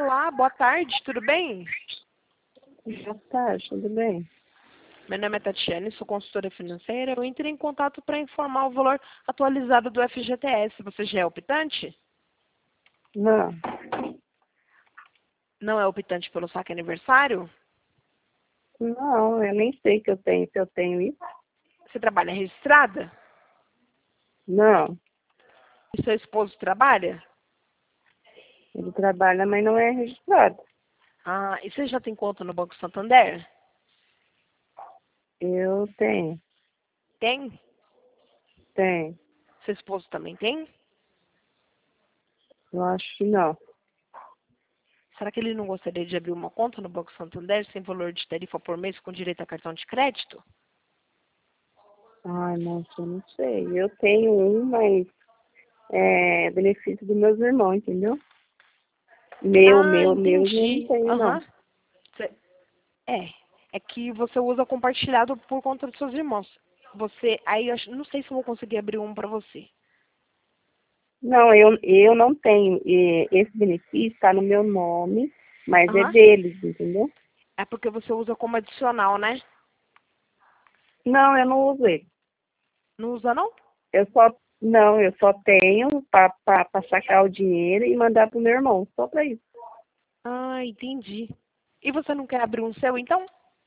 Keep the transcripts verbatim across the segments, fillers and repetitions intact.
Olá, boa tarde, tudo bem? Boa tarde, tudo bem? Meu nome é Tatiane, sou consultora financeira. Eu entrei em contato para informar o valor atualizado do F G T S. Você já é optante? Não, Não é optante pelo saque aniversário? não, eu nem sei que eu tenho, se eu tenho isso. Você trabalha registrada? Não, E seu esposo trabalha? ele trabalha, mas não é registrado. Ah, e você já tem conta no Banco Santander? Eu tenho, Tem? tenho. Seu esposo também tem? Eu acho que não. Será que ele não gostaria de abrir uma conta no Banco Santander sem valor de tarifa por mês com direito a cartão de crédito? Ai, moça, eu não sei. Eu tenho um, mas é benefício dos meus irmãos, entendeu? Meu, Ah, meu, meu, eu não entendi. tenho, não. Aham. Cê- É, é que você usa compartilhado por conta dos seus irmãos. Você, aí eu acho- não sei se eu vou conseguir abrir um pra você. Não, eu, eu não tenho. E esse benefício está no meu nome, mas é Aham. deles, entendeu? É porque você usa como adicional, né? Não, eu não uso ele. Não usa não? Eu só, não, eu só tenho para sacar o dinheiro e mandar pro meu irmão, só para isso. Ah, entendi. E você não quer abrir um seu, então?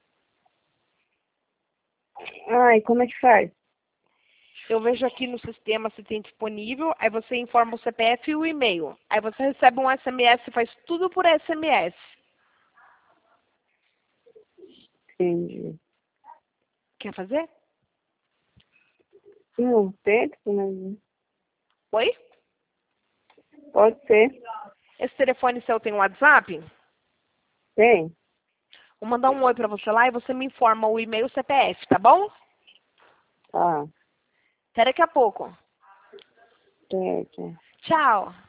Ai, como é que faz? Eu vejo aqui no sistema se tem disponível, aí você informa o C P F e o e-mail. Aí você recebe um S M S, faz tudo por S M S. Entendi. Quer fazer? Não, texto, né? Oi? Pode ser. Esse telefone seu tem um WhatsApp? Tem? Vou mandar um oi pra você lá e você me informa o e-mail e o C P F, tá bom? Tá. Até daqui a pouco. Certo. Tchau.